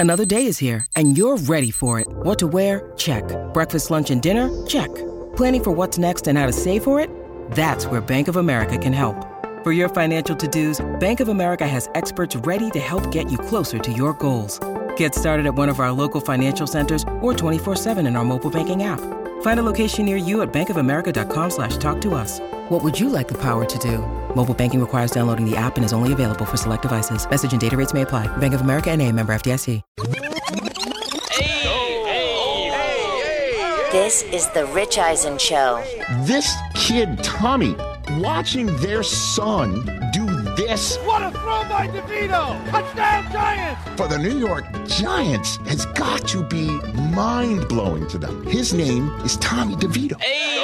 Another day is here, and you're ready for it. What to wear? Check. Breakfast, lunch, and dinner? Check. Planning for what's next and how to save for it? That's where Bank of America can help. For your financial to-dos, Bank of America has experts ready to help get you closer to your goals. Get started at one of our local financial centers or 24/7 in our mobile banking app. Find a location near you at bankofamerica.com/talktous. What would you like the power to do? Mobile banking requires downloading the app and is only available for select devices. Message and data rates may apply. Bank of America N.A., member FDIC. This is the Rich Eisen Show. This kid, Tommy, watching their son do this. What a throw by DeVito! Touchdown Giants! For the New York Giants has got to be mind-blowing to them. His name is Tommy DeVito.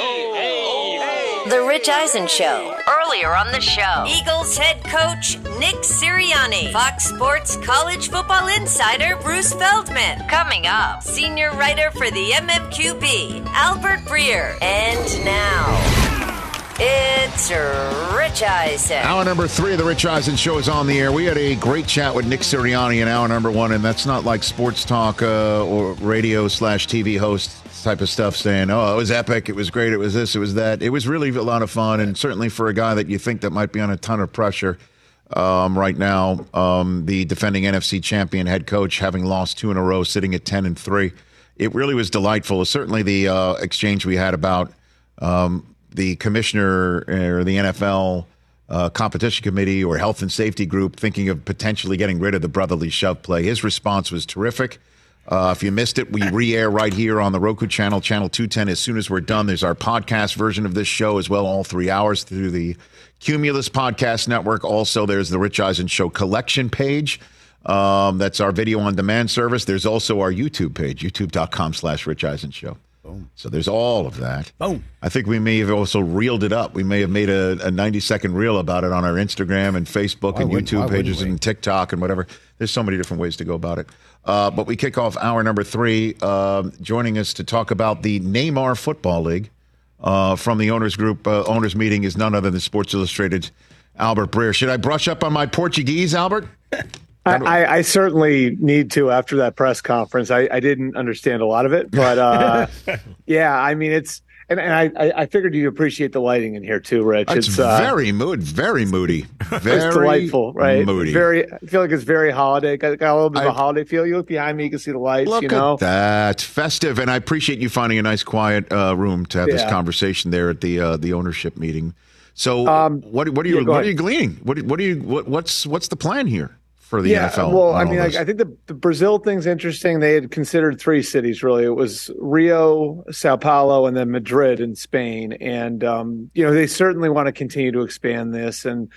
The Rich Eisen Show. Earlier on the show, Eagles head coach Nick Sirianni, Fox Sports college football insider Bruce Feldman. Coming up, senior writer for the MMQB, Albert Breer. And now, it's Rich Eisen. Hour number 3 of the Rich Eisen Show is on the air. We had a great chat with Nick Sirianni in hour number 1, and that's not like sports talk or radio/TV host type of stuff saying, oh, it was epic, it was great, it was this, it was that. It was really a lot of fun, and certainly for a guy that you think that might be on a ton of pressure right now, the defending NFC champion head coach, having lost 2 in a row, sitting at 10-3. It really was delightful. Certainly the exchange we had about the commissioner or the NFL competition committee or health and safety group thinking of potentially getting rid of the brotherly shove play. His response was terrific. If you missed it, we re-air right here on the Roku channel, channel 210. As soon as we're done, there's our podcast version of this show as well, all 3 hours through the Cumulus Podcast Network. Also, there's the Rich Eisen Show collection page. That's our video on demand service. There's also our YouTube page, youtube.com/Rich Eisen Show. Boom. So there's all of that. Boom. I think we may have also reeled it up. We may have made a 90-second reel about it on our Instagram and Facebook and YouTube pages and TikTok and whatever. There's so many different ways to go about it. But we kick off hour number 3. Joining us to talk about the Neymar Football League from the owners group, owners meeting, is none other than Sports Illustrated's Albert Breer. Should I brush up on my Portuguese, Albert? I certainly need to after that press conference. I didn't understand a lot of it, but yeah, I mean, it's and I figured you'd appreciate the lighting in here too, Rich. It's very moody, very it's delightful, right? Moody. I feel like it's very holiday. Got a little bit of a holiday feel. You look behind me, you can see the lights. Look at that, festive, and I appreciate you finding a nice, quiet room to have this conversation there at the ownership meeting. So, what are you gleaning? What's the plan here for the NFL? Well, I mean, I think the Brazil thing's interesting. They had considered 3 cities, really. It was Rio, Sao Paulo, and then Madrid in Spain. And, they certainly want to continue to expand this. And,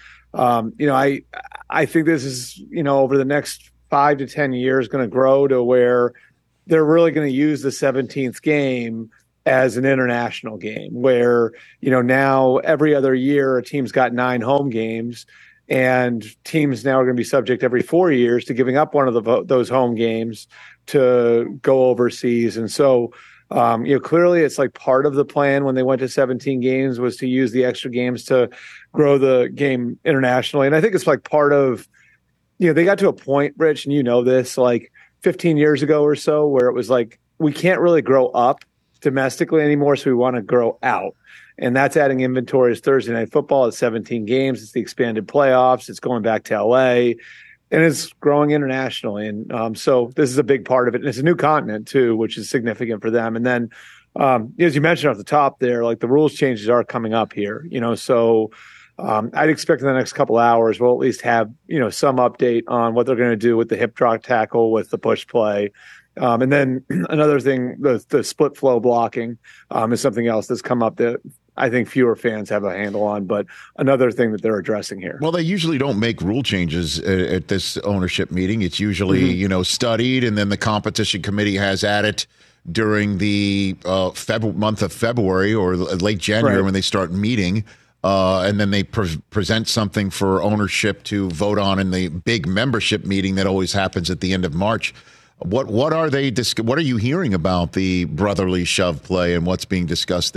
I think this is, over the next 5 to 10 years going to grow to where they're really going to use the 17th game as an international game where, now every other year a team's got 9 home games. And teams now are going to be subject every 4 years to giving up one of those home games to go overseas. And so, clearly it's like part of the plan when they went to 17 games was to use the extra games to grow the game internationally. And I think it's like part of, they got to a point, Rich, and this, like 15 years ago or so, where it was like, we can't really grow up domestically anymore, so we want to grow out. And that's adding inventory as Thursday Night Football at 17 games. It's the expanded playoffs. It's going back to LA, and it's growing internationally. And so this is a big part of it. And it's a new continent too, which is significant for them. And then, as you mentioned off the top there, like the rules changes are coming up here, so I'd expect in the next couple hours, we'll at least have, some update on what they're going to do with the hip drop tackle, with the push play. And then another thing, the split flow blocking is something else that's come up that I think fewer fans have a handle on, but another thing that they're addressing here. Well, they usually don't make rule changes at this ownership meeting. It's usually, studied, and then the competition committee has at it during the month of February or late January when they start meeting. And then they present something for ownership to vote on in the big membership meeting that always happens at the end of March. What are they? What are you hearing about the brotherly shove play and what's being discussed there?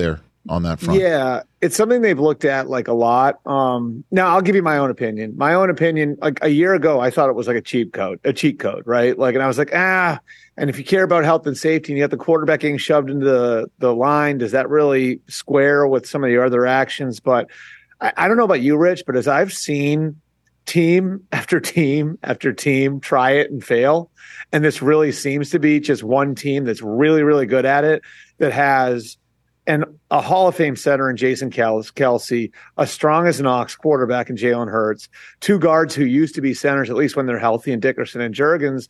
on that front? Yeah, it's something they've looked at like a lot. Now I'll give you my own opinion. My own opinion, like a year ago, I thought it was like a cheat code, right? Like, and I was like, and if you care about health and safety and you have the quarterback getting shoved into the line, does that really square with some of the other actions? But I don't know about you, Rich, but as I've seen team after team after team try it and fail, and this really seems to be just one team that's really, really good at it, that has a Hall of Fame center in Jason Kelce, a strong as an ox quarterback in Jalen Hurts, two guards who used to be centers, at least when they're healthy, in Dickerson and Juergens.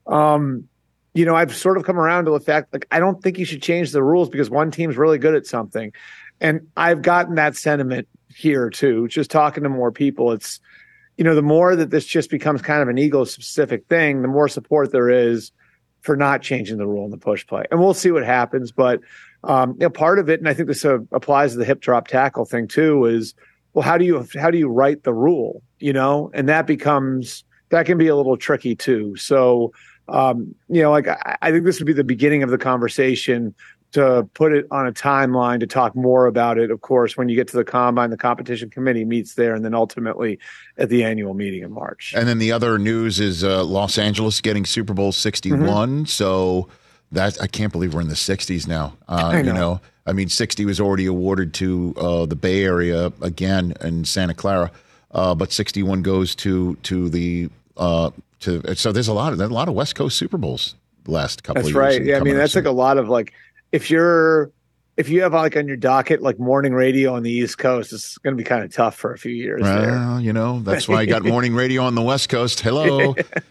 I've sort of come around to the fact, like, I don't think you should change the rules because one team's really good at something. And I've gotten that sentiment here too, just talking to more people. It's, the more that this just becomes kind of an Eagles-specific thing, the more support there is for not changing the rule in the push play. And we'll see what happens. But part of it, and I think this applies to the hip drop tackle thing too, is, well, how do you write the rule? And that can be a little tricky too. So, I think this would be the beginning of the conversation to put it on a timeline to talk more about it. Of course, when you get to the combine, the competition committee meets there, and then ultimately at the annual meeting in March. And then the other news is Los Angeles getting Super Bowl 61. Mm-hmm. So that, I can't believe we're in the 60s now. I know. 60 was already awarded to the Bay Area again in Santa Clara, but 61 goes to the so there's a lot of West Coast Super Bowls the last couple of years. That's right. Yeah, that's like a lot of, like, if you have like on your docket like morning radio on the East Coast, it's going to be kind of tough for a few years. Well, that's why I got morning radio on the West Coast. Hello,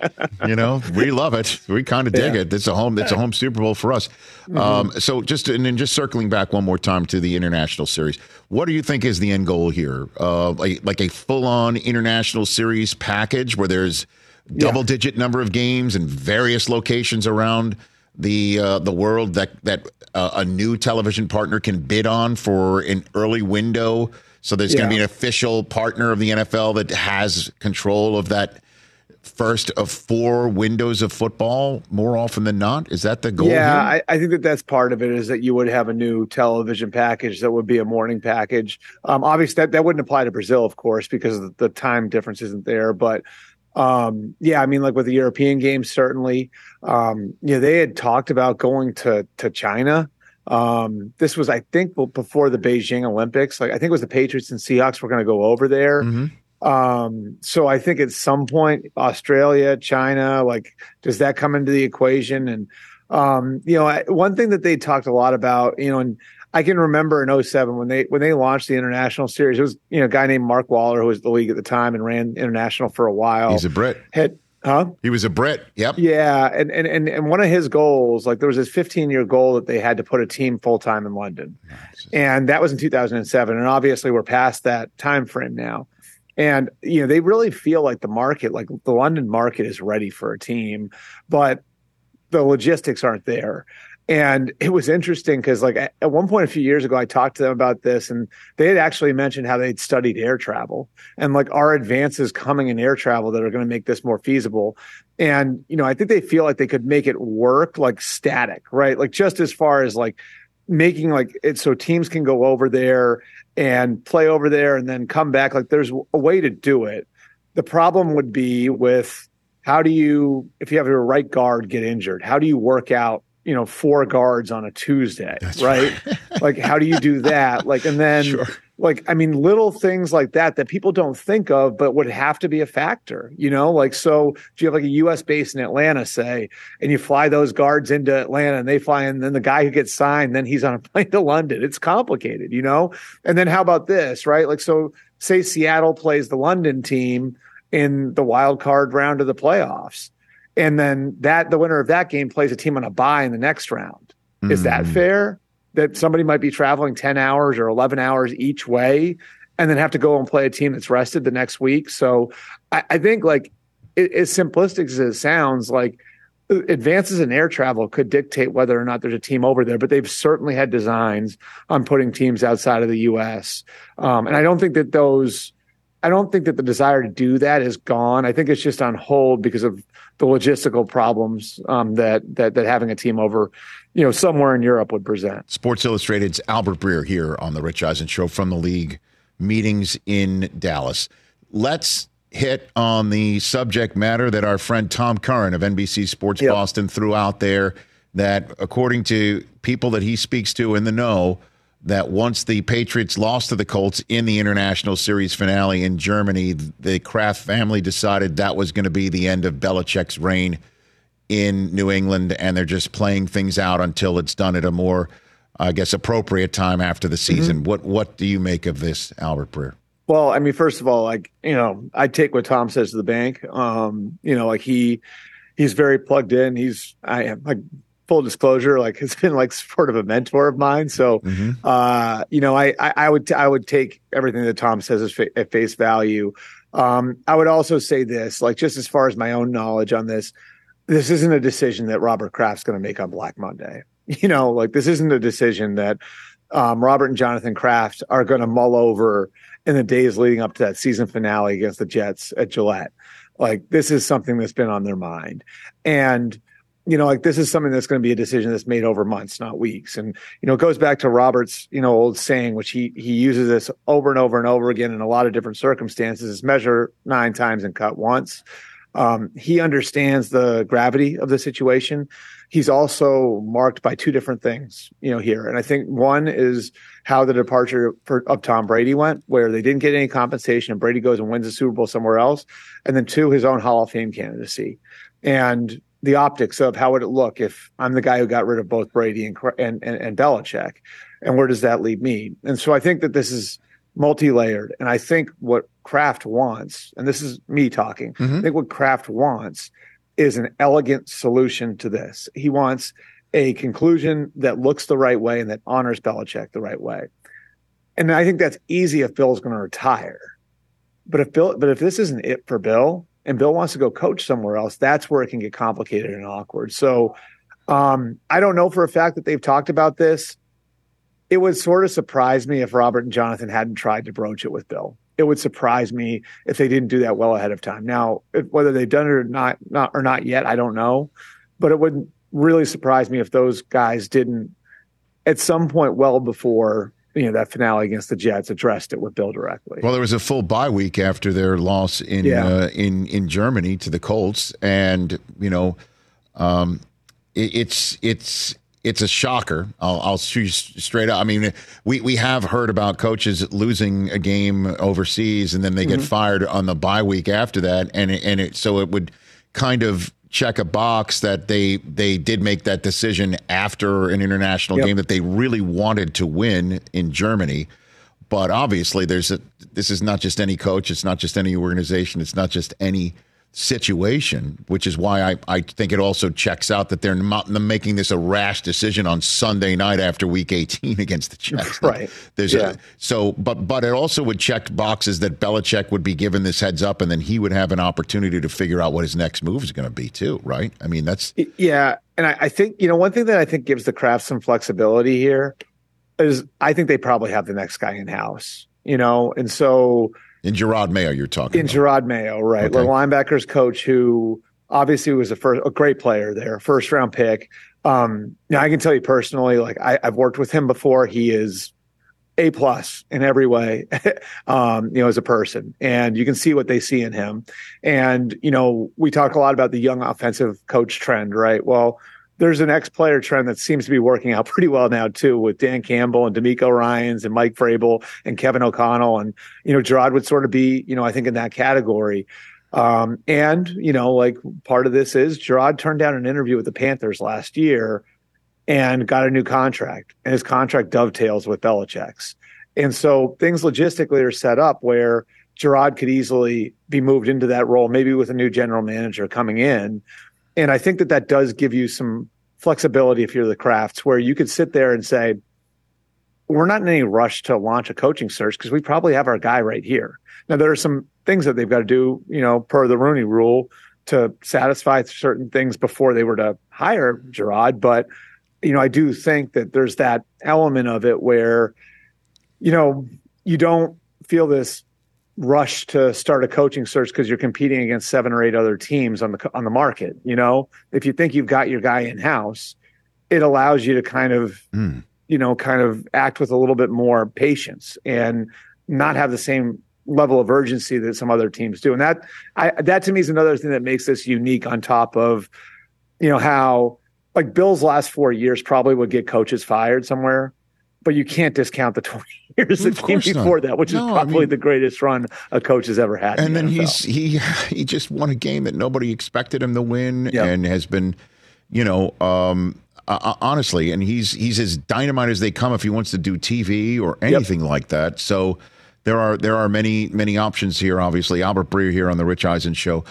we love it. We kind of dig it. It's a home Super Bowl for us. Mm-hmm. So just circling back one more time to the international series, what do you think is the end goal here? Like a full-on international series package where there's double-digit number of games in various locations around the world that a new television partner can bid on for an early window. So there's going to be an official partner of the NFL that has control of that first of 4 windows of football more often than not. Is that the goal? Yeah, I think that's part of it, is that you would have a new television package that would be a morning package. Obviously, that wouldn't apply to Brazil, of course, because the time difference isn't there. But like with the European games, certainly, they had talked about going to China. This was, I think, before the Beijing Olympics. Like, I think it was the Patriots and Seahawks were going to go over there. Mm-hmm. So I think at some point, Australia, China, like, does that come into the equation? And, one thing that they talked a lot about, and I can remember in 2007 when they launched the international series, it was, a guy named Mark Waller, who was the league at the time and ran international for a while. He's a Brit. He was a Brit. Yep. Yeah. And one of his goals, like, there was this 15-year goal that they had to put a team full-time in London. Nice. And that was in 2007. And obviously we're past that time frame now. And, they really feel like the market, like the London market, is ready for a team, but the logistics aren't there. And it was interesting because, like, at one point a few years ago, I talked to them about this, and they had actually mentioned how they'd studied air travel and, like, our advances coming in air travel that are going to make this more feasible. And, I think they feel like they could make it work, like, static, right? Like, just as far as, like, making, like, it so teams can go over there and play over there and then come back. Like, there's a way to do it. The problem would be with, if you have your right guard get injured, how do you work out 4 guards on a Tuesday, right? Like, how do you do that? Like, and then, little things like that people don't think of, but would have to be a factor, like, so do you have like a U.S. base in Atlanta, say, and you fly those guards into Atlanta and they fly in, then the guy who gets signed, then he's on a plane to London. It's complicated, And then how about this, right? Like, so say Seattle plays the London team in the wild card round of the playoffs. And then the winner of that game plays a team on a bye in the next round. Is that fair? That somebody might be traveling 10 hours or 11 hours each way and then have to go and play a team that's rested the next week. So I think, like, as simplistic as it sounds, like, advances in air travel could dictate whether or not there's a team over there, but they've certainly had designs on putting teams outside of the U.S. And I don't think that the desire to do that is gone. I think it's just on hold because of the logistical problems that having a team over, somewhere in Europe would present. Sports Illustrated's Albert Breer here on the Rich Eisen Show from the league meetings in Dallas. Let's hit on the subject matter that our friend Tom Curran of NBC Sports Boston threw out there, that according to people that he speaks to in the know, that once the Patriots lost to the Colts in the International Series finale in Germany, the Kraft family decided that was going to be the end of Belichick's reign in New England, and they're just playing things out until it's done at a more, I guess, appropriate time after the season. What do you make of this, Albert Breer? Well, I mean, first of all, I take what Tom says to the bank. He's very plugged in. Full disclosure, has been sort of a mentor of mine. So, I would take everything that Tom says at face value. I would also say this, just as far as my own knowledge on this isn't a decision that Robert Kraft's going to make on Black Monday. This isn't a decision that Robert and Jonathan Kraft are going to mull over in the days leading up to that season finale against the Jets at Gillette. This is something that's been on their mind. And, this is something that's going to be a decision that's made over months, not weeks. And, it goes back to Robert's, old saying, which he uses this over and over and over again in a lot of different circumstances, is measure 9 times and cut once. He understands the gravity of the situation. He's also marked by 2 different things, here. And I think one is how the departure of Tom Brady went, where they didn't get any compensation and Brady goes and wins the Super Bowl somewhere else. And then 2, his own Hall of Fame candidacy. And the optics of how would it look if I'm the guy who got rid of both Brady and Belichick, and where does that leave me? And so I think that this is multi-layered. And I think what Kraft wants, and this is me talking, I think what Kraft wants is an elegant solution to this. He wants a conclusion that looks the right way and that honors Belichick the right way. And I think that's easy if Bill's going to retire. But if this isn't it for Bill, and Bill wants to go coach somewhere else, that's where it can get complicated and awkward. So I don't know for a fact that they've talked about this. It would sort of surprise me if Robert and Jonathan hadn't tried to broach it with Bill. It would surprise me if they didn't do that well ahead of time. Now, whether they've done it or not yet, I don't know. But it wouldn't really surprise me if those guys didn't, at some point well before that finale against the Jets, addressed it with Bill directly. Well, there was a full bye week after their loss in Germany to the Colts, and it's a shocker. I'll shoot you straight up. I mean, we have heard about coaches losing a game overseas and then they get fired on the bye week after that, so it would kind of check a box that they did make that decision after an international game that they really wanted to win in Germany. But obviously, this is not just any coach. It's not just any organization. It's not just any situation, which is why I think it also checks out that they're not making this a rash decision on Sunday night after Week 18 against the Jets. Right. But it also would check boxes that Belichick would be given this heads up, and then he would have an opportunity to figure out what his next move is going to be too, right? I mean, that's and I think one thing that I think gives the Kraft some flexibility here is I think they probably have the next guy in house, and so. In Gerard Mayo, you're talking about. Gerard Mayo, right. Okay. The linebackers coach who obviously was a great player there, first-round pick. Now, I can tell you personally, I've worked with him before. He is A+ in every way, as a person. And you can see what they see in him. And, we talk a lot about the young offensive coach trend, right? Well, there's an ex-player trend that seems to be working out pretty well now, too, with Dan Campbell and DeMeco Ryans and Mike Vrabel and Kevin O'Connell. And, Gerard would sort of be, I think in that category. Part of this is Gerard turned down an interview with the Panthers last year and got a new contract. And his contract dovetails with Belichick's. And so things logistically are set up where Gerard could easily be moved into that role, maybe with a new general manager coming in. And I think that does give you some flexibility if you're the Krafts, where you could sit there and say, we're not in any rush to launch a coaching search because we probably have our guy right here. Now, there are some things that they've got to do, per the Rooney Rule to satisfy certain things before they were to hire Gerard. But, I do think that there's that element of it where, you don't feel this rush to start a coaching search because you're competing against 7 or 8 other teams on the market. You know, if you think you've got your guy in house, it allows you to kind of act with a little bit more patience and not have the same level of urgency that some other teams do. And that to me is another thing that makes this unique, on top of, how like Bill's last 4 years probably would get coaches fired somewhere, but you can't discount the 20 years that came before that, which is probably the greatest run a coach has ever had. And then he just won a game that nobody expected him to win, and has been, honestly, and he's as dynamite as they come if he wants to do TV or anything like that. So there are many options here. Obviously, Albert Breer here on the Rich Eisen Show.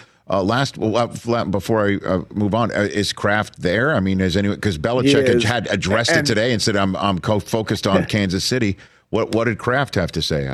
Before I move on, is Kraft there? I mean, has anyone? Because Belichick had addressed it today and said, "I'm focused on Kansas City." What did Kraft have to say?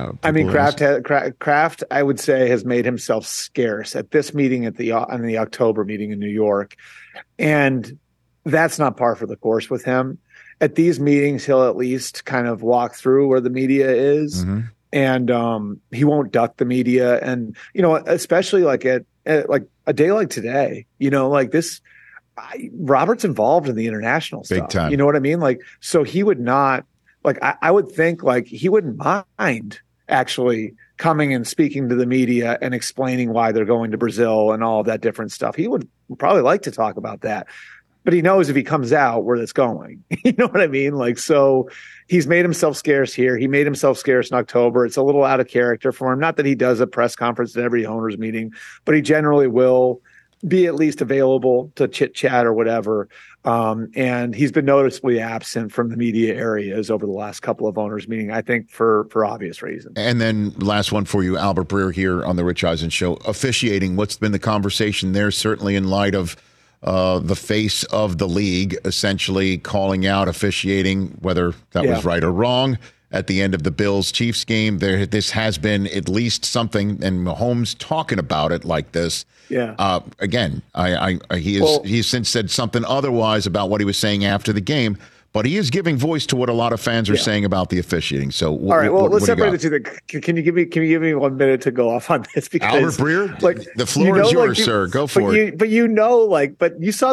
Kraft, I would say, has made himself scarce at this meeting on the October meeting in New York, and that's not par for the course with him. At these meetings, he'll at least kind of walk through where the media is, and he won't duck the media. And especially like at like a day like today, like this, Robert's involved in the international stuff. Big time. You know what I mean? Like, so he would not, like, I would think like he wouldn't mind actually coming and speaking to the media and explaining why they're going to Brazil and all of that different stuff. He would probably like to talk about that, but he knows if he comes out where it's going. You know what I mean? Like, so he's made himself scarce here. He made himself scarce in October. It's a little out of character for him. Not that he does a press conference at every owners meeting, but he generally will be at least available to chit chat or whatever. And he's been noticeably absent from the media areas over the last couple of owners meeting, I think for obvious reasons. And then last one for you, Albert Breer here on the Rich Eisen Show. Officiating, what's been the conversation there, certainly in light of the face of the league essentially calling out officiating, whether that was right or wrong, at the end of the Bills-Chiefs game. This has been at least something, and Mahomes talking about it like this. Yeah. Again, he's since said something otherwise about what he was saying after the game, but he is giving voice to what a lot of fans are saying about the officiating. So, all right, well, let's separate the two. Can you give me 1 minute to go off on this? Because Albert Breer, like the floor is yours, sir. Go for it. But you saw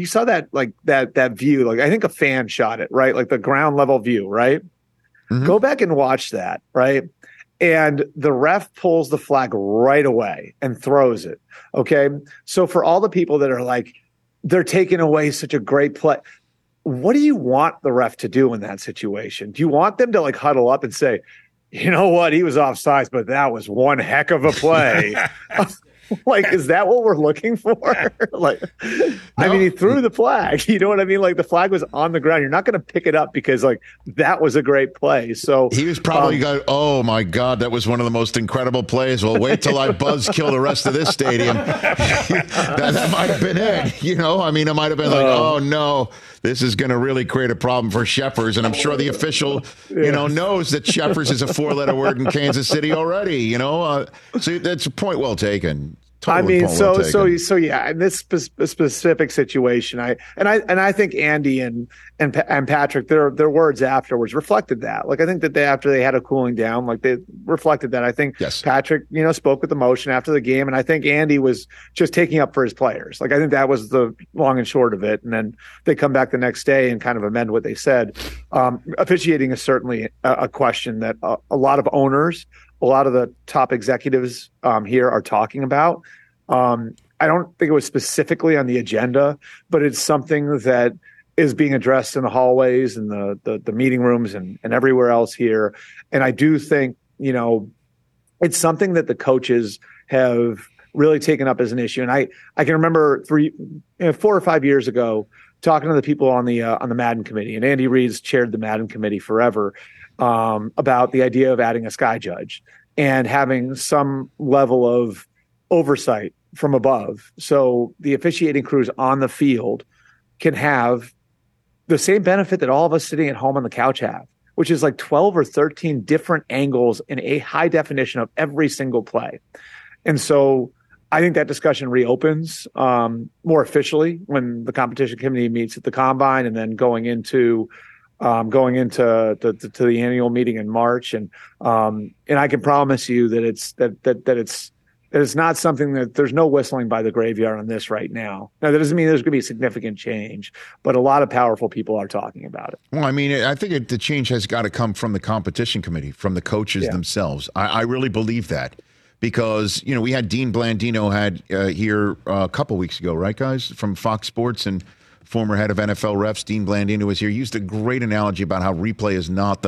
that view. Like, I think a fan shot it, right? Like the ground level view, right? Mm-hmm. Go back and watch that, right? And the ref pulls the flag right away and throws it. Okay. So for all the people that are like, they're taking away such a great play, what do you want the ref to do in that situation? Do you want them to like huddle up and say, you know what, he was offsides, but that was one heck of a play? Like, is that what we're looking for? Like, no. I mean, he threw the flag. You know what I mean? Like, the flag was on the ground. You're not going to pick it up because, like, that was a great play. So he was probably oh my God, that was one of the most incredible plays. Well, wait till I buzzkill the rest of this stadium. that might have been it. I mean, it might have been like, oh no, this is going to really create a problem for Sheffers. And I'm sure the official, knows that Sheffers is a 4-letter word in Kansas City already. So that's a point well taken. Totally, in this specific situation, I think Andy and Patrick, their words afterwards reflected that. Like, I think that after they had a cooling down, like, they reflected that. I think Patrick, spoke with emotion after the game, and I think Andy was just taking up for his players. Like, I think that was the long and short of it. And then they come back the next day and kind of amend what they said. Officiating is certainly a question that a lot of owners, a lot of the top executives here are talking about. I don't think it was specifically on the agenda, but it's something that is being addressed in the hallways and the meeting rooms and everywhere else here. And I do think, it's something that the coaches have really taken up as an issue. And I can remember 4 or 5 years ago talking to the people on the Madden committee, and Andy Reid's chaired the Madden committee forever, about the idea of adding a sky judge and having some level of oversight from above. So the officiating crews on the field can have the same benefit that all of us sitting at home on the couch have, which is like 12 or 13 different angles in a high definition of every single play. And so I think that discussion reopens more officially when the competition committee meets at the combine, and then going into going into the annual meeting in March, and I can promise you that it's not something that there's no whistling by the graveyard on this right now. Now, that doesn't mean there's going to be significant change, but a lot of powerful people are talking about it. Well, I mean, I think the change has got to come from the competition committee, from the coaches themselves. I really believe that, because, we had Dean Blandino here a couple weeks ago, right, guys, from Fox Sports, and former head of NFL refs, Dean Blandino, was here. He used a great analogy about how replay is not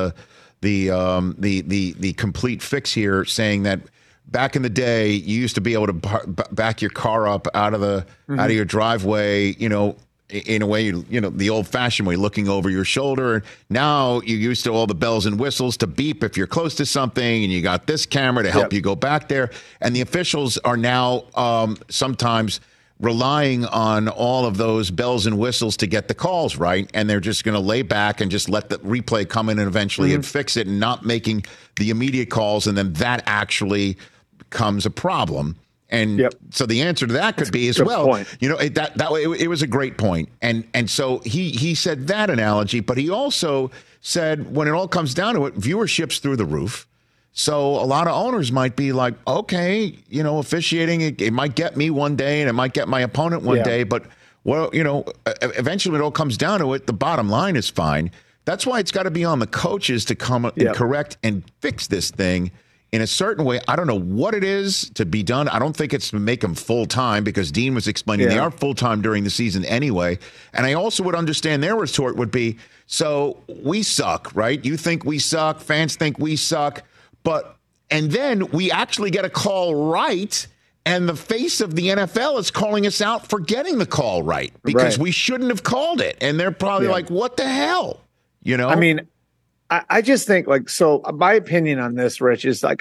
the complete fix here, saying that back in the day, you used to be able to back your car up out of your driveway, in a way, the old-fashioned way, looking over your shoulder. Now you're used to all the bells and whistles to beep if you're close to something, and you got this camera to help you go back there. And the officials are now sometimes relying on all of those bells and whistles to get the calls right, and they're just going to lay back and just let the replay come in and eventually and fix it, and not making the immediate calls, and then that actually becomes a problem. And so the answer to that could be as well, point. It was a great point. And so he said that analogy, but he also said, when it all comes down to it, viewership's through the roof. So a lot of owners might be like, okay, officiating, it might get me one day and it might get my opponent one day, but eventually when it all comes down to it, the bottom line is fine. That's why it's got to be on the coaches to come and correct and fix this thing in a certain way. I don't know what it is to be done. I don't think it's to make them full-time, because Dean was explaining they are full-time during the season anyway. And I also would understand their retort would be, so we suck, right? You think we suck. Fans think we suck. And then we actually get a call right, and the face of the NFL is calling us out for getting the call right, because we shouldn't have called it. And they're probably like, what the hell? I mean, I just think, so my opinion on this, Rich, is I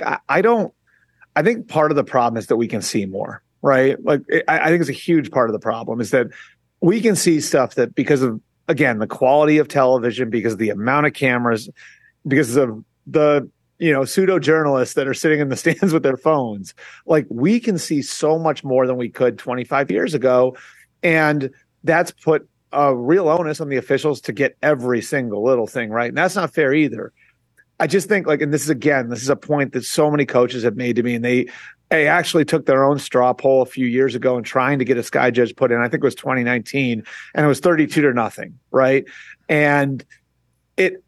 think part of the problem is that we can see more, right? I think it's a huge part of the problem is that we can see stuff that, because of, again, the quality of television, because of the amount of cameras, because of the pseudo journalists that are sitting in the stands with their phones, we can see so much more than we could 25 years ago. And that's put a real onus on the officials to get every single little thing right. And that's not fair either. I just think and this is a point that so many coaches have made to me, and they actually took their own straw poll a few years ago and trying to get a Sky Judge put in. I think it was 2019, and it was 32-0, right? And it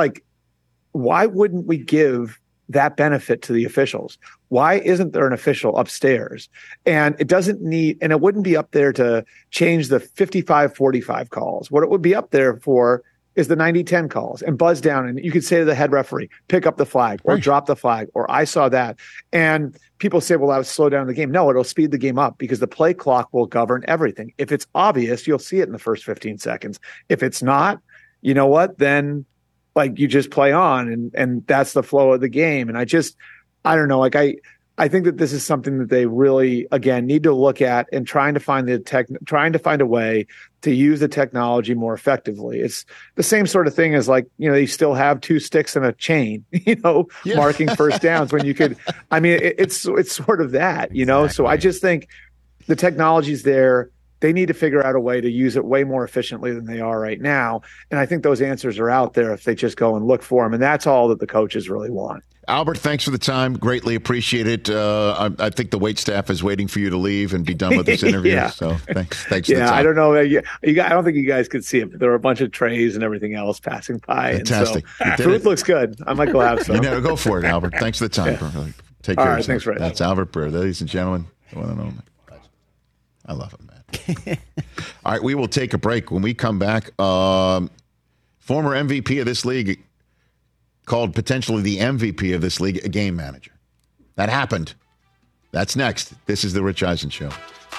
why wouldn't we give that benefit to the officials? Why isn't there an official upstairs? And it wouldn't be up there to change the 55-45 calls. What it would be up there for is the 90-10 calls, and buzz down. And you could say to the head referee, pick up the flag or drop the flag, or I saw that. And people say, well, that would slow down the game. No, it'll speed the game up, because the play clock will govern everything. If it's obvious, you'll see it in the first 15 seconds. If it's not, you know what, then you just play on, and that's the flow of the game. And I don't know, I think that this is something that they really, again, need to look at, and trying to find a way to use the technology more effectively. It's the same sort of thing as you still have two sticks and a chain, marking first downs when you could. I mean, it's sort of that, Exactly. So I just think the technology's there. They need to figure out a way to use it way more efficiently than they are right now. And I think those answers are out there if they just go and look for them. And that's all that the coaches really want. Albert, thanks for the time. Greatly appreciate it. I think the wait staff is waiting for you to leave and be done with this interview. So thanks for the time. I don't know. I don't think you guys could see it, but there were a bunch of trays and everything else passing by. Fantastic. And so, food looks good. I might go have some. Go for it, Albert. Thanks for the time. Take care. All right, thanks, Rich. That's Albert Breer, ladies and gentlemen. The one and only. I love him, man. All right, we will take a break. When we come back, former MVP of this league, called potentially the MVP of this league, a game manager. That happened. That's next. This is the Rich Eisen Show.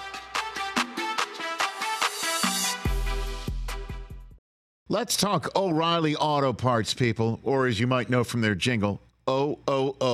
Let's talk O'Reilly Auto Parts, people, or as you might know from their jingle,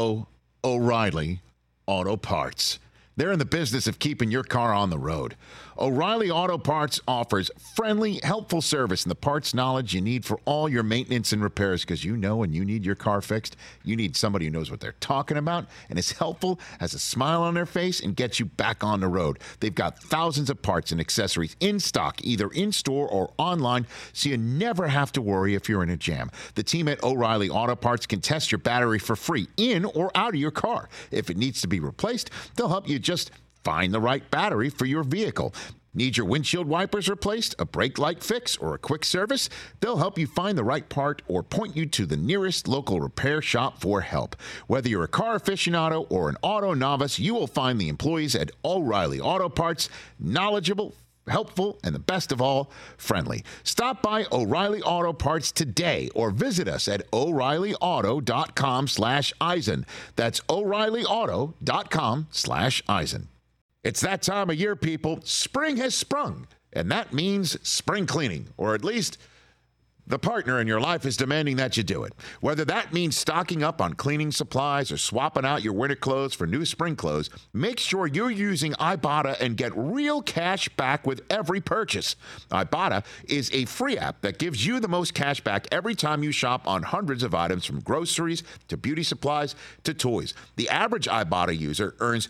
O'Reilly Auto Parts. They're in the business of keeping your car on the road. O'Reilly Auto Parts offers friendly, helpful service and the parts knowledge you need for all your maintenance and repairs, because you know when you need your car fixed, you need somebody who knows what they're talking about and is helpful, has a smile on their face, and gets you back on the road. They've got thousands of parts and accessories in stock, either in-store or online, so you never have to worry if you're in a jam. The team at O'Reilly Auto Parts can test your battery for free in or out of your car. If it needs to be replaced, they'll help you just find the right battery for your vehicle. Need your windshield wipers replaced, a brake light fix, or a quick service? They'll help you find the right part or point you to the nearest local repair shop for help. Whether you're a car aficionado or an auto novice, you will find the employees at O'Reilly Auto Parts knowledgeable, helpful, and the best of all, friendly. Stop by O'Reilly Auto Parts today or visit us at O'ReillyAuto.com/Eisen. That's O'ReillyAuto.com/Eisen. It's that time of year, people. Spring has sprung, and that means spring cleaning, or at least the partner in your life is demanding that you do it. Whether that means stocking up on cleaning supplies or swapping out your winter clothes for new spring clothes, make sure you're using Ibotta and get real cash back with every purchase. Ibotta is a free app that gives you the most cash back every time you shop on hundreds of items, from groceries to beauty supplies to toys. The average Ibotta user earns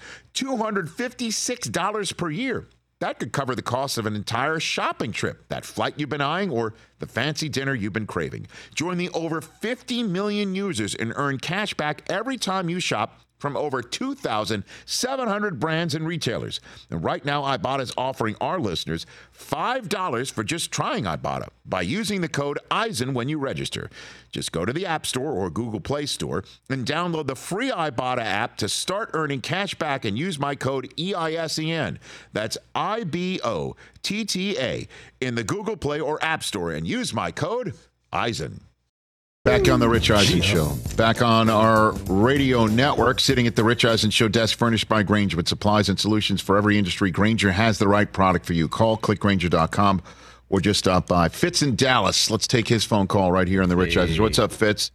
$256 per year. That could cover the cost of an entire shopping trip, that flight you've been eyeing, or the fancy dinner you've been craving. Join the over 50 million users and earn cash back every time you shop from over 2,700 brands and retailers. And right now, Ibotta is offering our listeners $5 for just trying Ibotta by using the code Eisen when you register. Just go to the App Store or Google Play Store and download the free Ibotta app to start earning cash back and use my code EISEN. That's IBOTTA in the Google Play or App Store and use my code Eisen. Back on the Rich Eisen Show. Back on our radio network, sitting at the Rich Eisen Show desk, furnished by Grainger with supplies and solutions for every industry. Grainger has the right product for you. Call clickgrainger.com or just stop by. Fitz in Dallas. Let's take his phone call right here on the Rich Eisen Show. What's up, Fitz?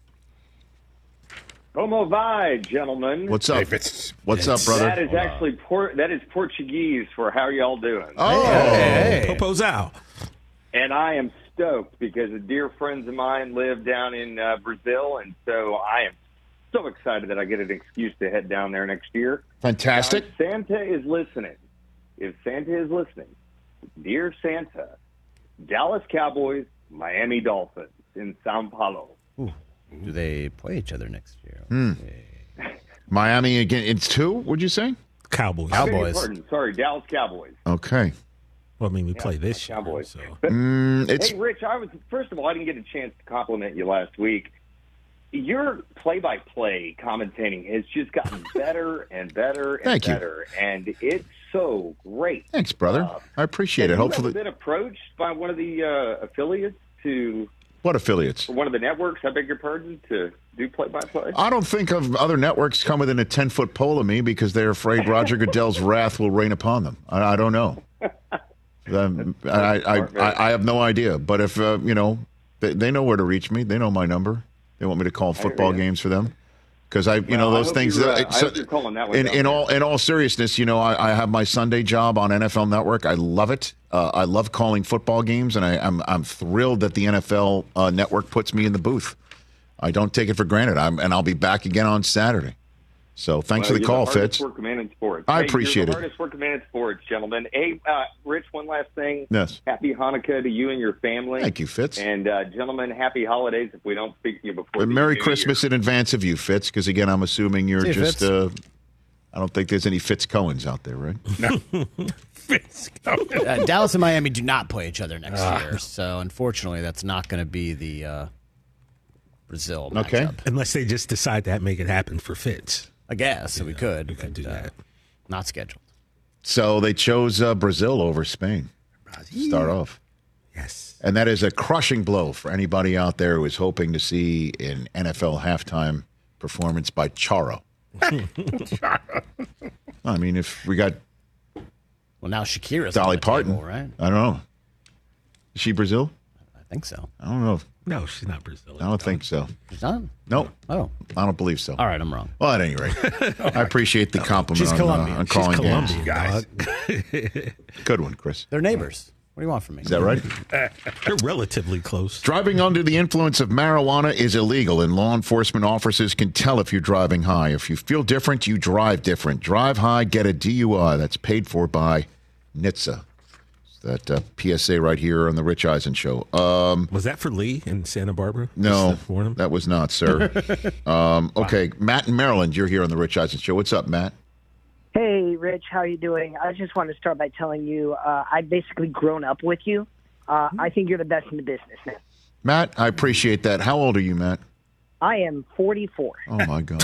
Como vai, gentlemen? What's up? Hey, Fitz. What's up, brother? That is actually that is Portuguese for how y'all doing. Oh, Hey. Popozao. And I am stoked because dear friends of mine live down in Brazil, and so I am so excited that I get an excuse to head down there next year. fantastic. If Santa is listening, dear Santa, Dallas Cowboys, Miami Dolphins in Sao Paulo. Do they play each other next year? Miami again. It's 2, would you say? Cowboys. I beg your Cowboys. pardon. Sorry, Dallas Cowboys. Okay. Well, I mean, we play this year. Cowboys. So. But, It's hey, Rich, first of all, I didn't get a chance to compliment you last week. Your play-by-play commentating has just gotten better and better and Thank you. better, and it's so great. Thanks, brother. I appreciate it. Have you Hopefully, ever been approached by one of the affiliates what affiliates? or one of the networks, I beg your pardon, to do play-by-play? I don't think of other networks come within a 10-foot pole of me because they're afraid Roger Goodell's wrath will rain upon them. I don't know. I have no idea. But if, they know where to reach me. They know my number. They want me to call football games for them. Because those things. I hope you're calling that one in all seriousness, I have my Sunday job on NFL Network. I love it. I love calling football games, and I'm thrilled that the NFL Network puts me in the booth. I don't take it for granted. I'll be back again on Saturday. So thanks for the call, Fitz. Hardest work in sports. I appreciate you're it. the hardest work in sports, gentlemen. Hey, Rich, one last thing. Yes. Happy Hanukkah to you and your family. Thank you, Fitz. And gentlemen, happy holidays if we don't speak to you before. Merry New Christmas Year. in advance of you, Fitz, because, again, I'm assuming you're See you, just Fitz. I don't think there's any Fitz Cohens out there, right? Fitz. Dallas and Miami do not play each other next year, so unfortunately, that's not going to be the Brazil matchup. Okay. Unless they just decide to make it happen for Fitz. I guess we could. We could do that. Not scheduled. So they chose Brazil over Spain to start off. Yes. And that is a crushing blow for anybody out there who is hoping to see an NFL halftime performance by Charo. I mean, if we got Well, now Shakira's Dolly on the Parton, table, right? I don't know. Is she Brazil? I think so. I don't know. No, she's not Brazilian. I don't think so. She's not? Nope. Oh. I don't believe so. All right, I'm wrong. Well, at any rate, I appreciate the compliment She's Colombian. on calling She's games. Colombian, dog. Good one, Chris. They're neighbors. What do you want from me? Is that right? They're relatively close. Driving under the influence of marijuana is illegal, and law enforcement officers can tell if you're driving high. If you feel different, you drive different. Drive high, get a DUI. That's paid for by NHTSA. That PSA right here on the Rich Eisen Show. Was that for Lee in Santa Barbara? No, that was not, sir. Okay, Matt in Maryland, you're here on the Rich Eisen Show. What's up, Matt? Hey, Rich, how you doing? I just want to start by telling you I've basically grown up with you. I think you're the best in the business, man. Matt, I appreciate that. How old are you, Matt? I am 44. Oh, my God.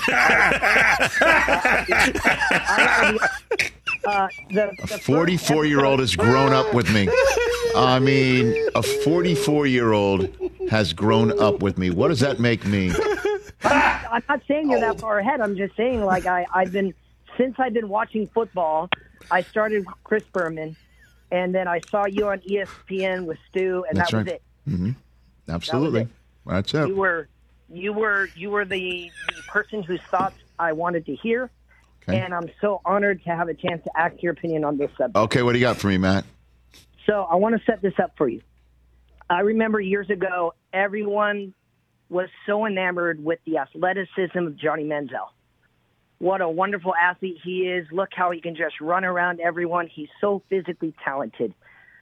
A 44-year-old has grown up with me. I mean, a 44-year-old has grown up with me. What does that make me? I'm not saying you're that far ahead. I'm just saying, like, since I've been watching football, I started with Chris Berman, and then I saw you on ESPN with Stu, and That's that was right. it. Mm-hmm. Absolutely. That's it. You were the person whose thoughts I wanted to hear, and I'm so honored to have a chance to ask your opinion on this subject. Okay, what do you got for me, Matt? So I want to set this up for you. I remember years ago, everyone was so enamored with the athleticism of Johnny Manziel. What a wonderful athlete he is. Look how he can just run around everyone. He's so physically talented.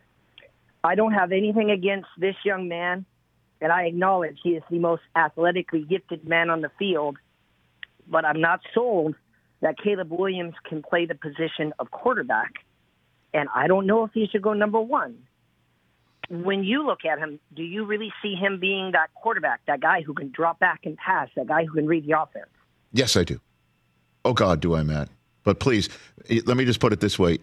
I don't have anything against this young man, and I acknowledge he is the most athletically gifted man on the field, but I'm not sold that Caleb Williams can play the position of quarterback, and I don't know if he should go number one. When you look at him, do you really see him being that quarterback, that guy who can drop back and pass, that guy who can read the offense? Yes, I do. Oh, God, do I, Matt. But please, let me just put it this way.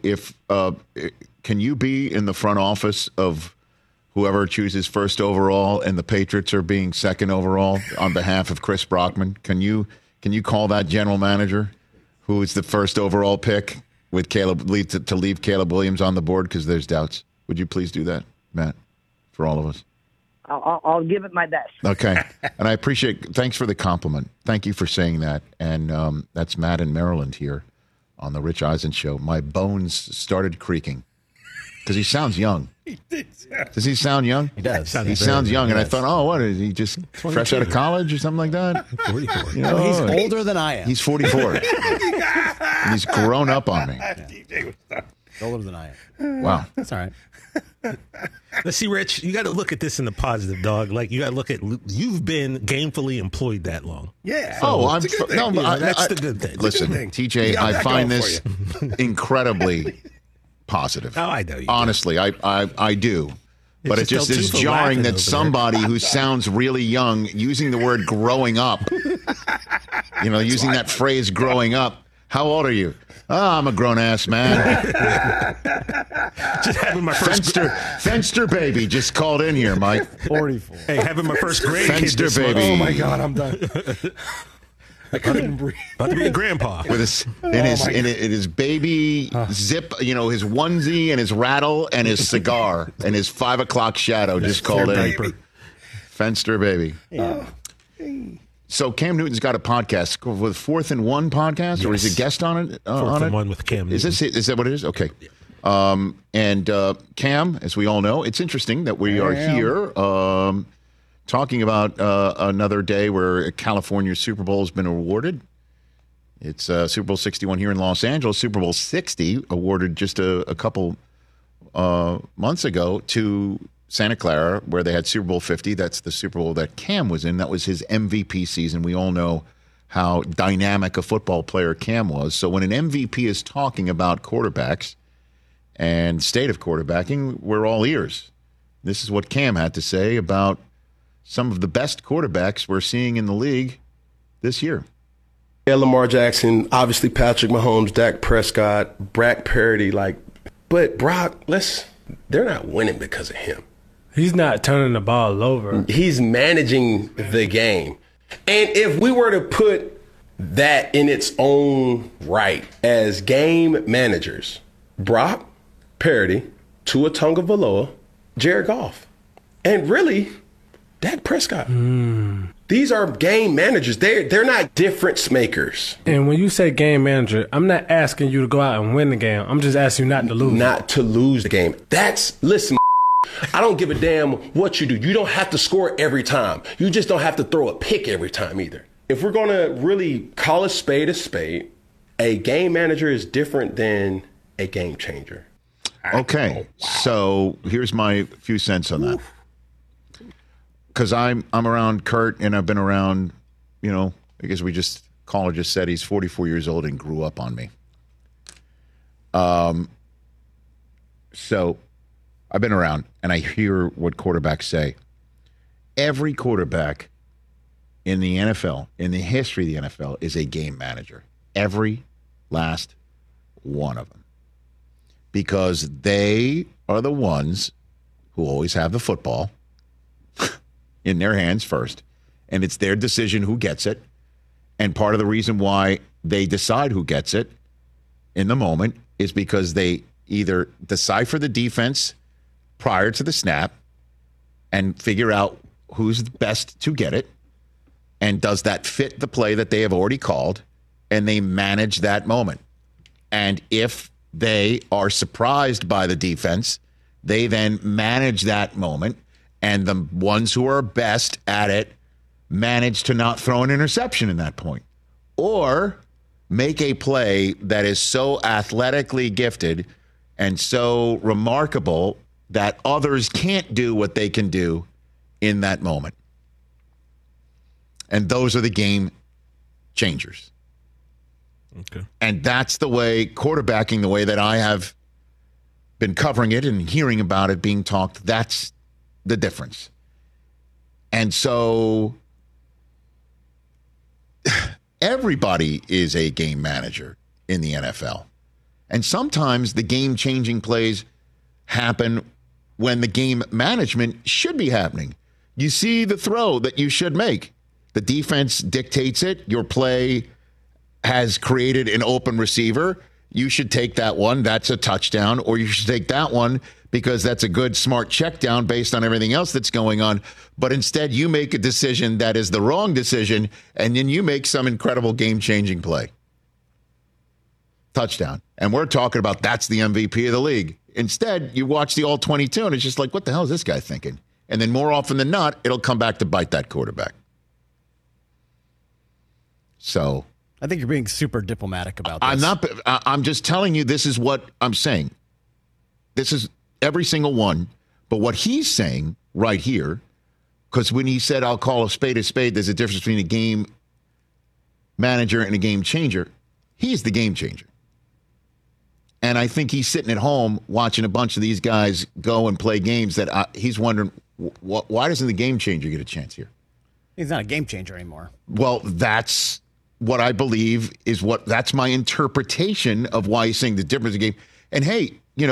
Can you be in the front office of whoever chooses first overall and the Patriots are being second overall on behalf of Chris Brockman? Can you call that general manager who is the first overall pick with Caleb to leave Caleb Williams on the board because there's doubts? Would you please do that, Matt, for all of us? I'll give it my best. Okay. And I appreciate, thanks for the compliment. Thank you for saying that. And that's Matt in Maryland here on the Rich Eisen Show. My bones started creaking because he sounds young. Does he sound young? He does. He sounds young. And I thought, oh, what is he, just 22. Fresh out of college or something like that? 44. You know, he's older than I am. He's 44. And he's grown up on me. Older than I am. Wow. That's all right. Let's see, Rich, you got to look at this in the positive, dog. Like, you got to look at, you've been gainfully employed that long. Yeah. So, that's the good thing. Listen, TJ, Yeah, I find this incredibly positive. Oh, I know you honestly, I do. But it just is jarring that somebody who sounds really young using the word growing up, using that phrase growing up. How old are you? Oh, I'm a grown-ass man. Just having my first Fenster baby just called in here, Mike. 44. Hey, having my first grandkid. Fenster baby. Oh, my God, I'm done. I couldn't breathe. About to be a grandpa. With his baby zip, his onesie and his rattle and his cigar and his 5 o'clock shadow just called in. Fenster baby. Yeah. So Cam Newton's got a podcast with 4th and 1 podcast, or is he a guest on it? 4th and 1 with Cam Newton. Is that what it is? Okay. And Cam, as we all know, it's interesting that we are here talking about another day where California's Super Bowl has been awarded. It's Super Bowl 61 here in Los Angeles. Super Bowl 60 awarded just a couple months ago to Santa Clara, where they had Super Bowl 50. That's the Super Bowl that Cam was in. That was his MVP season. We all know how dynamic a football player Cam was. So when an MVP is talking about quarterbacks and state of quarterbacking, we're all ears. This is what Cam had to say about some of the best quarterbacks we're seeing in the league this year. Yeah, Lamar Jackson, obviously Patrick Mahomes, Dak Prescott, Brock Purdy, but Brock, they're not winning because of him. He's not turning the ball over. He's managing the game. And if we were to put that in its own right as game managers, Brock Purdy, Tua Tagovailoa, Jared Goff. And really, Dak Prescott. These are game managers. They're not difference makers. And when you say game manager, I'm not asking you to go out and win the game. I'm just asking you not to lose. Not to lose the game. Listen, I don't give a damn what you do. You don't have to score every time. You just don't have to throw a pick every time either. If we're going to really call a spade, a game manager is different than a game changer. Okay, so here's my few cents on that. Because I'm around Kurt, and I've been around, I guess caller just said he's 44 years old and grew up on me. So I've been around, and I hear what quarterbacks say. Every quarterback in the NFL, in the history of the NFL, is a game manager. Every last one of them. Because they are the ones who always have the football in their hands first. And it's their decision who gets it. And part of the reason why they decide who gets it in the moment is because they either decipher the defense prior to the snap and figure out who's the best to get it. And does that fit the play that they have already called? And they manage that moment. And if they are surprised by the defense, they then manage that moment. And the ones who are best at it manage to not throw an interception in that point. Or make a play that is so athletically gifted and so remarkable that others can't do what they can do in that moment. And those are the game changers. Okay. And that's the way quarterbacking, the way that I have been covering it and hearing about it being talked, that's the difference. And so everybody is a game manager in the NFL. And sometimes the game-changing plays happen when the game management should be happening. You see the throw that you should make. The defense dictates it. Your play has created an open receiver. You should take that one. That's a touchdown. Or you should take that one because that's a good, smart check down based on everything else that's going on. But instead, you make a decision that is the wrong decision, and then you make some incredible game-changing play. Touchdown. And we're talking about that's the MVP of the league. Instead, you watch the All-22, and it's just like, what the hell is this guy thinking? And then more often than not, it'll come back to bite that quarterback. So I think you're being super diplomatic about this. I'm just telling you this is what I'm saying. This is every single one. But what he's saying right here, because when he said, I'll call a spade, there's a difference between a game manager and a game changer. He's the game changer. And I think he's sitting at home watching a bunch of these guys go and play games that he's wondering, why doesn't the game changer get a chance here? He's not a game changer anymore. Well, that's what I believe is that's my interpretation of why he's saying the difference in the game. And hey,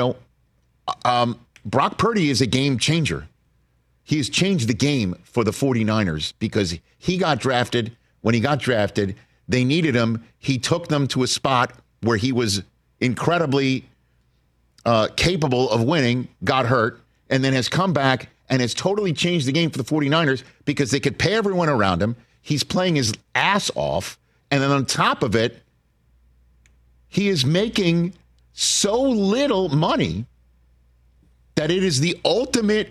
Brock Purdy is a game changer. He has changed the game for the 49ers because he got drafted. When he got drafted, they needed him. He took them to a spot where he was incredibly capable of winning, got hurt, and then has come back and has totally changed the game for the 49ers because they could pay everyone around him. He's playing his ass off. And then on top of it, he is making so little money that it is the ultimate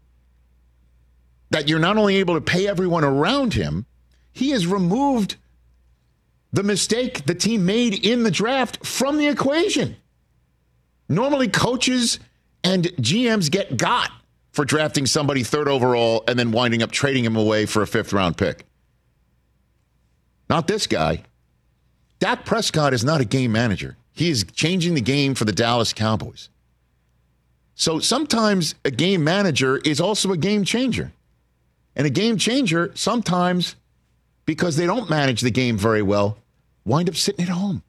that you're not only able to pay everyone around him, he has removed the mistake the team made in the draft from the equation. Normally, coaches and GMs get got for drafting somebody third overall and then winding up trading him away for a fifth-round pick. Not this guy. Dak Prescott is not a game manager. He is changing the game for the Dallas Cowboys. So sometimes a game manager is also a game changer. And a game changer sometimes, because they don't manage the game very well, wind up sitting at home.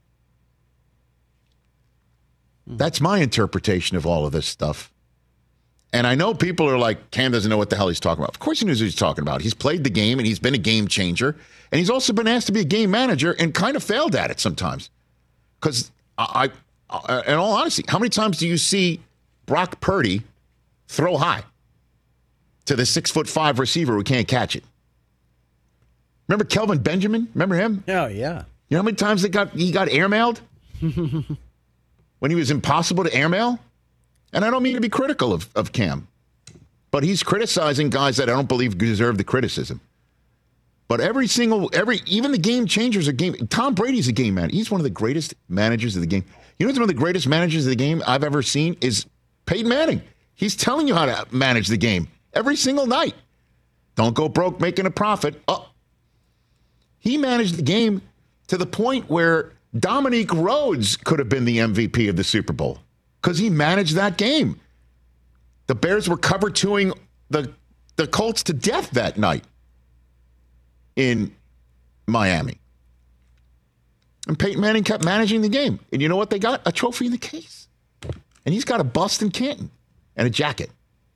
That's my interpretation of all of this stuff. And I know people are like, Cam doesn't know what the hell he's talking about. Of course he knows what he's talking about. He's played the game, and he's been a game changer. And he's also been asked to be a game manager and kind of failed at it sometimes. Because in all honesty, how many times do you see Brock Purdy throw high? to the 6'5" receiver who can't catch it. Remember Kelvin Benjamin? Remember him? Oh, yeah. You know how many times he got airmailed? When he was impossible to airmail? And I don't mean to be critical of Cam, but he's criticizing guys that I don't believe deserve the criticism. But even the game changers are game. Tom Brady's a game manager. He's one of the greatest managers of the game. You know what's one of the greatest managers of the game I've ever seen is Peyton Manning. He's telling you how to manage the game every single night. Don't go broke making a profit. Oh. He managed the game to the point where Dominique Rhodes could have been the MVP of the Super Bowl because he managed that game. The Bears were cover 2ing the Colts to death that night in Miami. And Peyton Manning kept managing the game. And you know what they got? A trophy in the case. And he's got a bust in Canton and a jacket.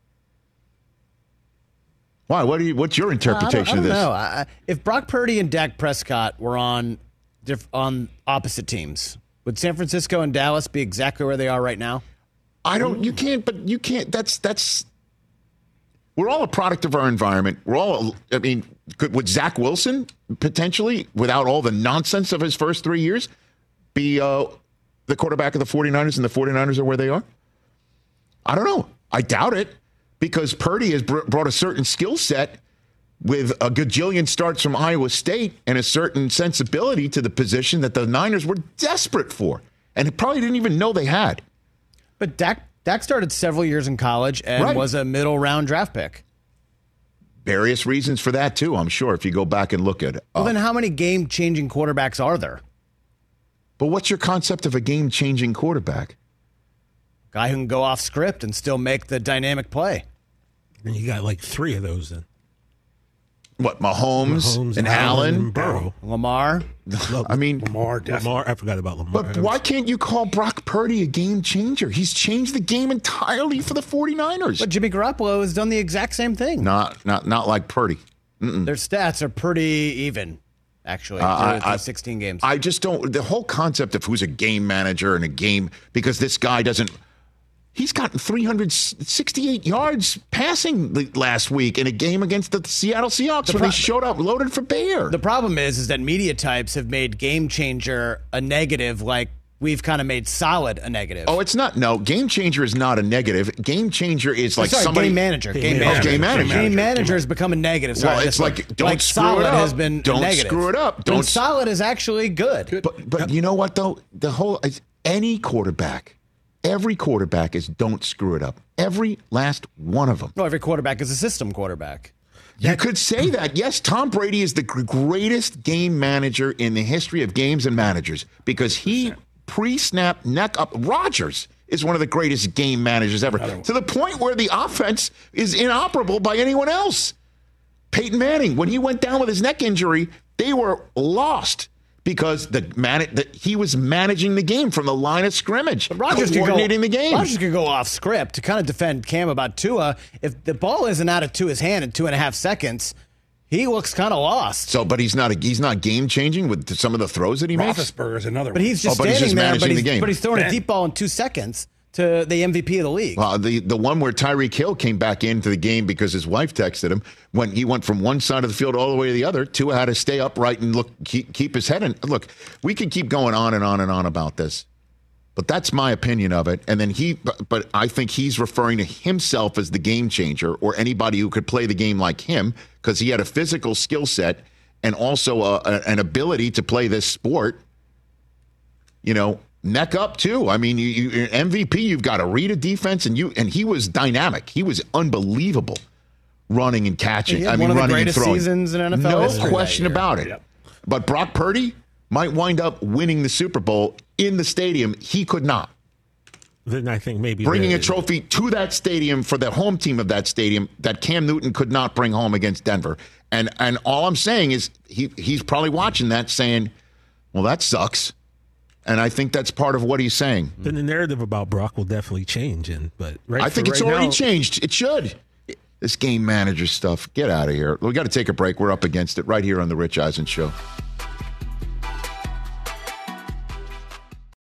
Why? What's your interpretation of this? I don't know. If Brock Purdy and Dak Prescott were on opposite teams, would San Francisco and Dallas be exactly where they are right now? You can't. We're all a product of our environment. Would Zach Wilson potentially, without all the nonsense of his first 3 years, be the quarterback of the 49ers and the 49ers are where they are? I don't know. I doubt it because Purdy has brought a certain skill set with a gajillion starts from Iowa State and a certain sensibility to the position that the Niners were desperate for and probably didn't even know they had. But Dak started several years in college and was a middle round draft pick. Various reasons for that, too, I'm sure, if you go back and look at it. Well, then how many game-changing quarterbacks are there? But what's your concept of a game-changing quarterback? Guy who can go off script and still make the dynamic play. And you got like 3 of those then. What, Mahomes and Allen? And Burrow. Lamar. Lamar, definitely. Lamar, I forgot about Lamar. But why can't you call Brock Purdy a game changer? He's changed the game entirely for the 49ers. But Jimmy Garoppolo has done the exact same thing. Not like Purdy. Their stats are pretty even, actually, through 16 games. I just don't. The whole concept of who's a game manager in a game, because this guy doesn't. He's gotten 368 yards passing last week in a game against the Seattle Seahawks when they showed up loaded for bear. The problem is that media types have made game changer a negative, like we've kind of made solid a negative. Oh, it's not. No, game changer is not a negative. Game changer is like somebody. Game manager. Game manager has become a negative. Sorry, well, it's like don't screw it up. Has been don't negative. Screw it up. Don't. Solid is actually good. But you know what though? Any quarterback. Every quarterback is don't screw it up. Every last one of them. No, every quarterback is a system quarterback. You could say that. Yes, Tom Brady is the greatest game manager in the history of games and managers because he pre-snap neck up. Rodgers is one of the greatest game managers ever to the point where the offense is inoperable by anyone else. Peyton Manning, when he went down with his neck injury, they were lost. Because he was managing the game from the line of scrimmage, coordinating the game. Rodgers could go off script to kind of defend Cam about Tua. If the ball isn't out of Tua's hand in 2.5 seconds, he looks kind of lost. So, but he's not game changing with some of the throws that he makes. Roethlisberger's another one. But he's just standing there, managing the game. But he's throwing a deep ball in 2 seconds to the MVP of the league. The one where Tyreek Hill came back into the game because his wife texted him when he went from one side of the field all the way to the other. Tua had to stay upright and keep his head in. Look, we could keep going on and on and on about this, but that's my opinion of it. And then but I think he's referring to himself as the game changer or anybody who could play the game like him because he had a physical skill set and also an ability to play this sport. You know. Neck up too. I mean, you're MVP. You've got to read a defense, and he was dynamic. He was unbelievable, running and catching. One of the greatest seasons in NFL history. No question about it. Yep. But Brock Purdy might wind up winning the Super Bowl in the stadium. He could not. Then I think maybe bringing a trophy to that stadium for the home team of that stadium that Cam Newton could not bring home against Denver. And all I'm saying is he's probably watching that, saying, "Well, that sucks." And I think that's part of what he's saying. Then the narrative about Brock will definitely change. I think it's already changed. It should. This game manager stuff. Get out of here. We got to take a break. We're up against it right here on The Rich Eisen Show.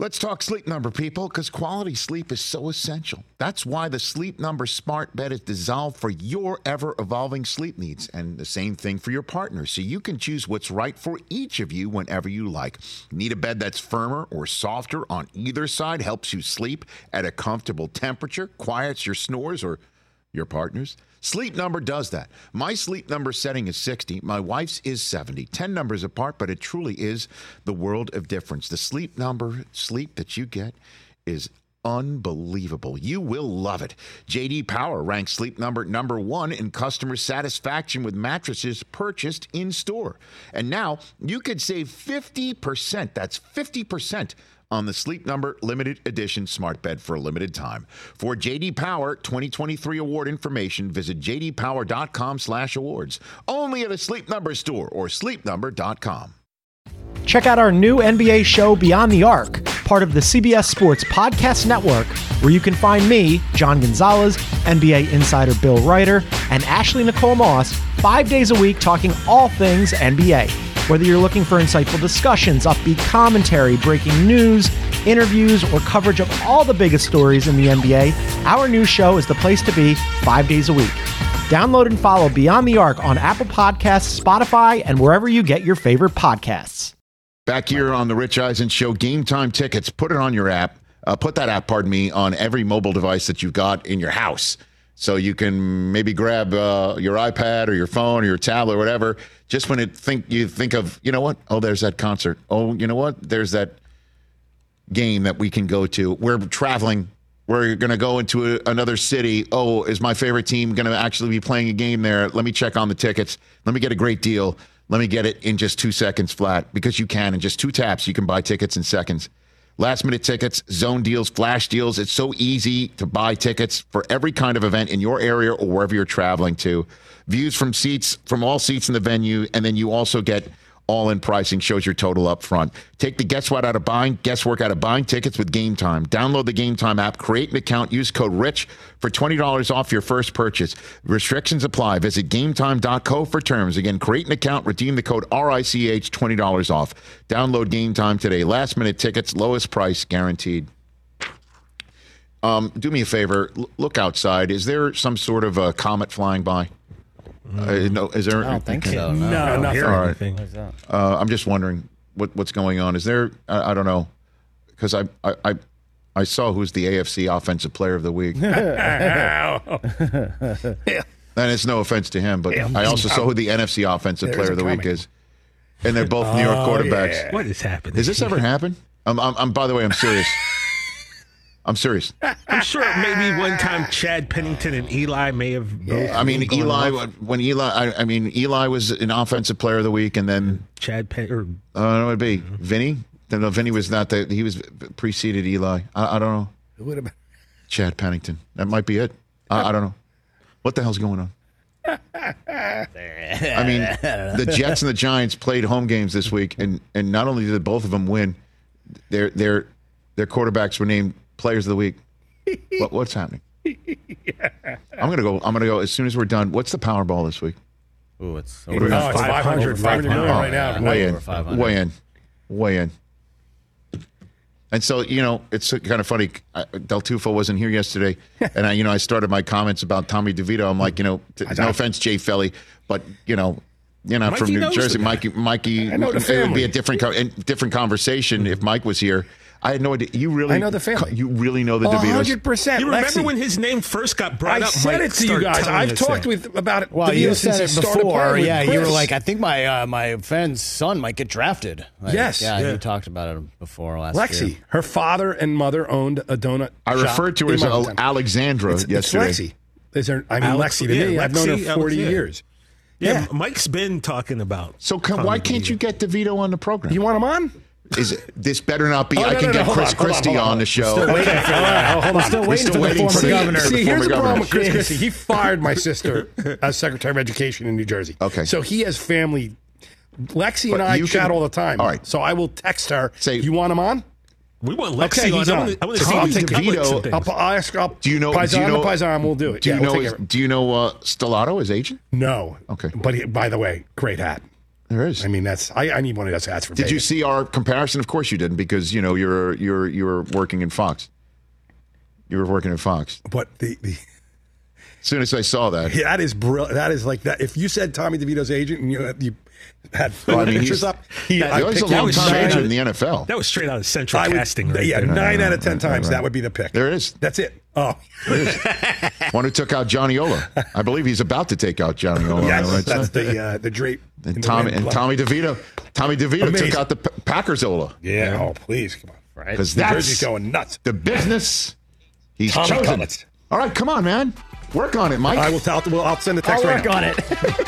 Let's talk Sleep Number, people, because quality sleep is so essential. That's why the Sleep Number smart bed is designed for your ever-evolving sleep needs, and the same thing for your partner, so you can choose what's right for each of you whenever you like. Need a bed that's firmer or softer on either side, helps you sleep at a comfortable temperature, quiets your snores or your partner's? Sleep Number does that. My Sleep Number setting is 60. My wife's is 70. 10 numbers apart, but it truly is the world of difference. The Sleep Number sleep that you get is unbelievable. You will love it. J.D. Power ranks Sleep Number number 1 in customer satisfaction with mattresses purchased in store. And now you could save 50%. That's 50% on the Sleep Number limited edition smart bed for a limited time. For J.D. Power 2023 award information, visit jdpower.com/awards. Only at a Sleep Number store or sleepnumber.com. Check out our new NBA show, Beyond the Arc, part of the CBS Sports Podcast Network, where you can find me, John Gonzalez, NBA insider Bill Ryder, and Ashley Nicole Moss 5 days a week talking all things NBA. Whether you're looking for insightful discussions, upbeat commentary, breaking news, interviews, or coverage of all the biggest stories in the NBA, our new show is the place to be 5 days a week. Download and follow Beyond the Arc on Apple Podcasts, Spotify, and wherever you get your favorite podcasts. Back here on the Rich Eisen Show, Game Time tickets. Put it on your app. Put that app, on every mobile device that you've got in your house. So you can maybe grab your iPad or your phone or your tablet or whatever. Just when you think of, you know what? Oh, there's that concert. Oh, you know what? There's that game that we can go to. We're traveling. We're going to go into another city. Oh, is my favorite team going to actually be playing a game there? Let me check on the tickets. Let me get a great deal. Let me get it in just 2 seconds flat, because you can. In just 2 taps, you can buy tickets in seconds. Last-minute tickets, zone deals, flash deals. It's so easy to buy tickets for every kind of event in your area or wherever you're traveling to. Views from all seats in the venue, and then you also get all-in pricing, shows your total up front. Take the guesswork out of buying tickets with Game Time. Download the Game Time app, create an account, use code RICH for $20 off your first purchase. Restrictions apply. Visit GameTime.co for terms. Again, create an account, redeem the code RICH, $20 off. Download Game Time today. Last-minute tickets, lowest price guaranteed. Do me a favor. Look outside. Is there some sort of a comet flying by? No, is there? I don't think so. No, nothing. All right. I'm just wondering what's going on. Is there? I don't know, because I saw who's the AFC Offensive Player of the Week. And it's no offense to him, but I also saw who the NFC Offensive Player of the Week is, and they're both New York quarterbacks. Yeah. What is happening? Has this ever happened? I'm. By the way, I'm serious. I'm serious. I'm sure maybe one time Chad Pennington and Eli may have both. I mean, Eli was an Offensive Player of the Week, and then Chad Pennington. I don't know what it'd be. Vinny? No, Vinny was not that. He was preceded Eli. I don't know. It would have been Chad Pennington. That might be it. I don't know. What the hell's going on? I mean, the Jets and the Giants played home games this week, and not only did both of them win, their quarterbacks were named Players of the Week. What's happening? I'm gonna go as soon as we're done. What's the Powerball this week? Ooh, it's 500 million right now. Way in. And so, it's kind of funny. Del Tufo wasn't here yesterday, and I started my comments about Tommy DeVito. I'm like, no offense, Jay Felly, but you're not Mikey from New Jersey. Mikey, it would be a different conversation if Mike was here. I had no idea. I know the family. You really know the DeVitos? 100%. You remember when his name first got brought up? I said it to you guys. I've talked about it. Well, you said it before. Yeah, you were like, I think my friend's son might get drafted. Yes. Yeah, you talked about it before last Lexi, year. her father and mother owned a donut I shop referred to her as Alexandra yesterday. It's Lexi. Lexi to me. I've known her 40 years. Yeah, Mike's been talking about. So why can't you get DeVito on the program? You want him on? This better not be. I can get Chris Christie on the show. Still waiting for that. Hold on. We're still waiting for the governor. See, here's the problem with Chris Christie. He fired my sister as Secretary of Education in New Jersey. Okay. So he has family. Lexi and I chat all the time. All right. So I will text her. Say, you want him on? We want Lexi he's on. I want to see DeVito. I'll ask. Do you know? Paisan will do it. Do you know Stellato, his agent? No. Okay. But by the way, great hat. There is. I mean, I need one of those hats for. Did you see our comparison? Of course you didn't, because you're working in Fox. You were working in Fox. But the as soon as I saw that, that is brilliant. That is like that. If you said Tommy DeVito's agent and you had pictures up, he was a long-time agent in the NFL. That was straight out of Central Casting. Right 9 out of 10 times that would be the pick. There it is. That's it. Oh, one who took out Johnny Ola. I believe he's about to take out Johnny Ola. Yes, that's the drape. And Tommy DeVito. Tommy DeVito Amazing. took out the Packers Ola. Yeah. Oh, please, come on. Right. Because the that's jersey's going nuts. The business he's Tommy chosen. Cullets. All right, come on, man. Work on it, Mike. I'll send the text right now. I'll work on it.